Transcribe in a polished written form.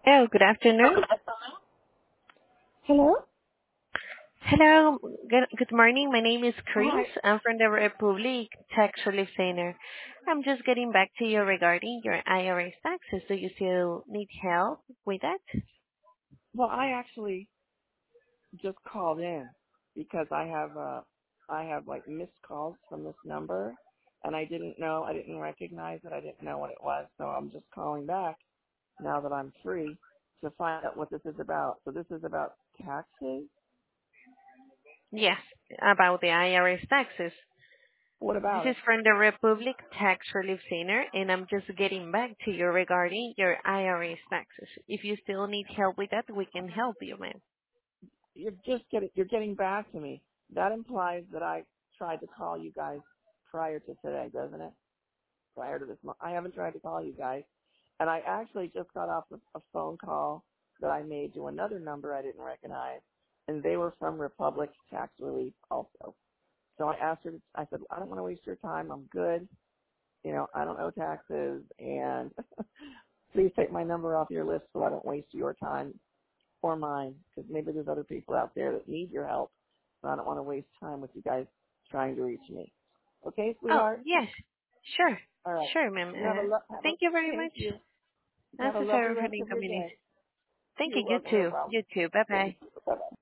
Hello, good afternoon. Hello? Hello, good morning. My name is Chris. Hi. I'm from the Republic Tax Relief Center. I'm just getting back to you regarding your IRS taxes. Do you still need help with that? Well, I actually just called in because I have like missed calls from this number and I didn't recognize it. I didn't know what it was. So I'm just calling back now that I'm free to find out what this is about. So this is about taxes? Yes, about the IRS taxes. What This about is it? from the Republic Tax Relief Center, and I'm just getting back to you regarding your IRS taxes. If you still need help with that, we can help you, ma'am. You're getting back to me. That implies that I tried to call you guys prior to today, doesn't it? Prior to this month. I haven't tried to call you guys. And I actually just got off a phone call that I made to another number I didn't recognize. And they were from Republic Tax Relief also. So I asked her, I said, I don't want to waste your time. I'm good. You know, I don't owe taxes. And please take my number off your list so I don't waste your time or mine. Because maybe there's other people out there that need your help. So I don't want to waste time with you guys trying to reach me. Okay, Oh, sweetheart? yes. Sure. All right. Sure, ma'am. You Thank you very thank much. you. I'm Have a so lovely sorry for rest the of your inconvenience. day. Thank You're you. You welcome. No too. problem. You too. Bye bye. Thank you. Bye-bye.